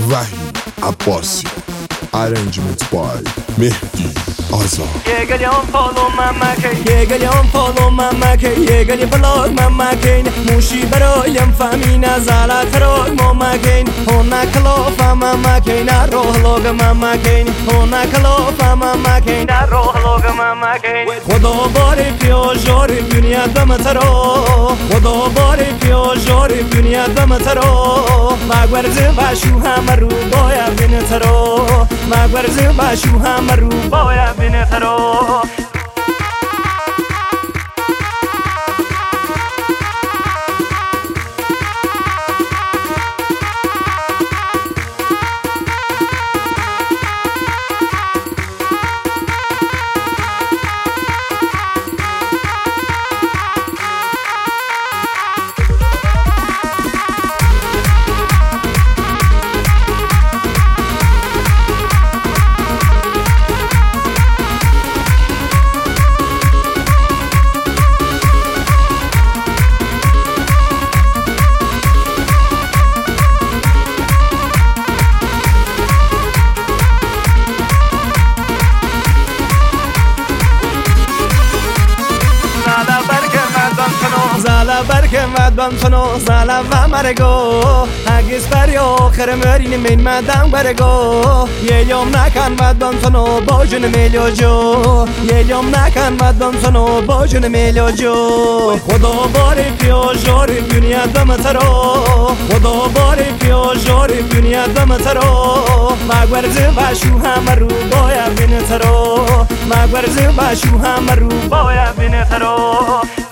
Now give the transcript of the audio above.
Rahim Abbasi. Arrangement by Mehdi Azar. Yeah, girl, you follow mama kay. Yeah, girl, you follow mama kay. Yeah, girl, you follow mama kay. Mushi برایم فهمینا زالات رو ماما کین. هونا کلوف ماما کین. روح لوگ ماما کین. هونا کلوف ماما کین. روح لوگ ماما کین. خدا باری پیو جوری دنیا دم ترو. خدا باری پیو جوری دنیا دم ترو. مغرض باشو هم رو بایا بین ترو. مغرض باشو هم رو بایا بین ترو. زالا برکه مدبم تنو زالا و مرگو هگیز بری آخر مرین من مدام برگو یه یوم نکن مدبم تنو با جون میلیو جو یه یوم نکن مدبم تنو با جون میلیو جو خدا باری پیو جوری دنیا دم ترو خدا باری پیو جوری دنیا دم ترو مغرض باشو هم رو بایا بین ترو مغرض باشو هم رو بایا بین ترو